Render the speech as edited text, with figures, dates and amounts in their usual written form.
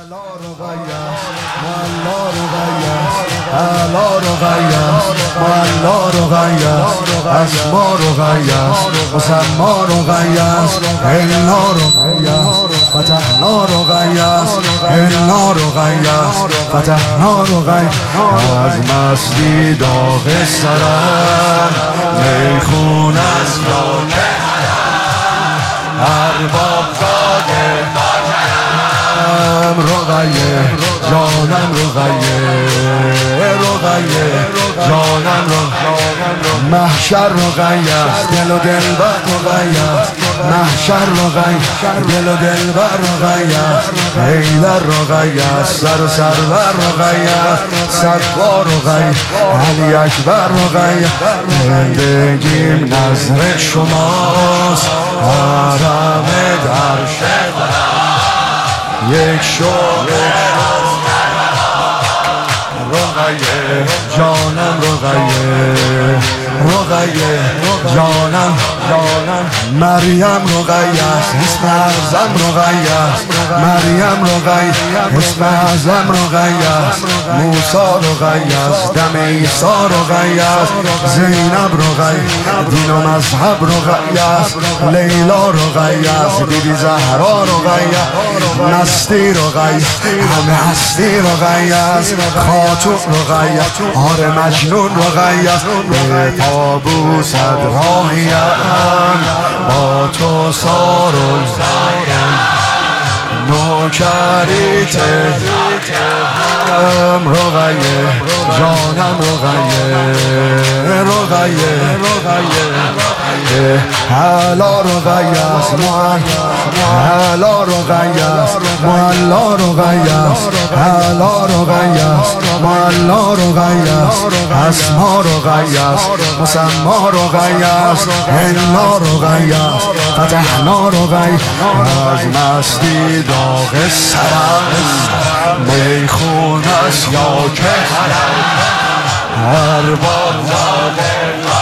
اعلا رو غیاس معلا رو غیاس اسما رو غیاس مسما رو غیاس الا رو غیاس فتحنا رو غیاس الا رو غیاس فتحنا رو غیاس از مستی داغ سرم میخون از نوک ارباب زاده رقیه جانم رقیه جانم محشر رقیه دل و دلبر رقیه محشر رقیه دل و دلبر رقیه حیدر رقیه سر و سرور رقیه صدبار رقیه علی اکبر رقیه زندگیم نظر شماست حرم در شهر یک شوق رقیه جانم رقیه جانم مریم رقیه اسم اعظم رقیه مریم رقیه اسم اعظم رقیه موسی رقیه دم عیسی رقیه زینب رقیه دین و مذهب رقیه لیلا رقیه بیبی زهرا رقیه مستی رقیه همه هستی رقیه خاتون رقیه آر مجنون رقیه به طابوست راهیم با تو سارو نوکریت رقیه جانم رقیه حالا رقیه حالا رقیه معلا رقیه حالا رقیه معلا رقیه اسما رقیه مسما رقیه الا رقیه فتحنا رقیه از مستی داغ سرم میخون است یا که حرم ارباب زاده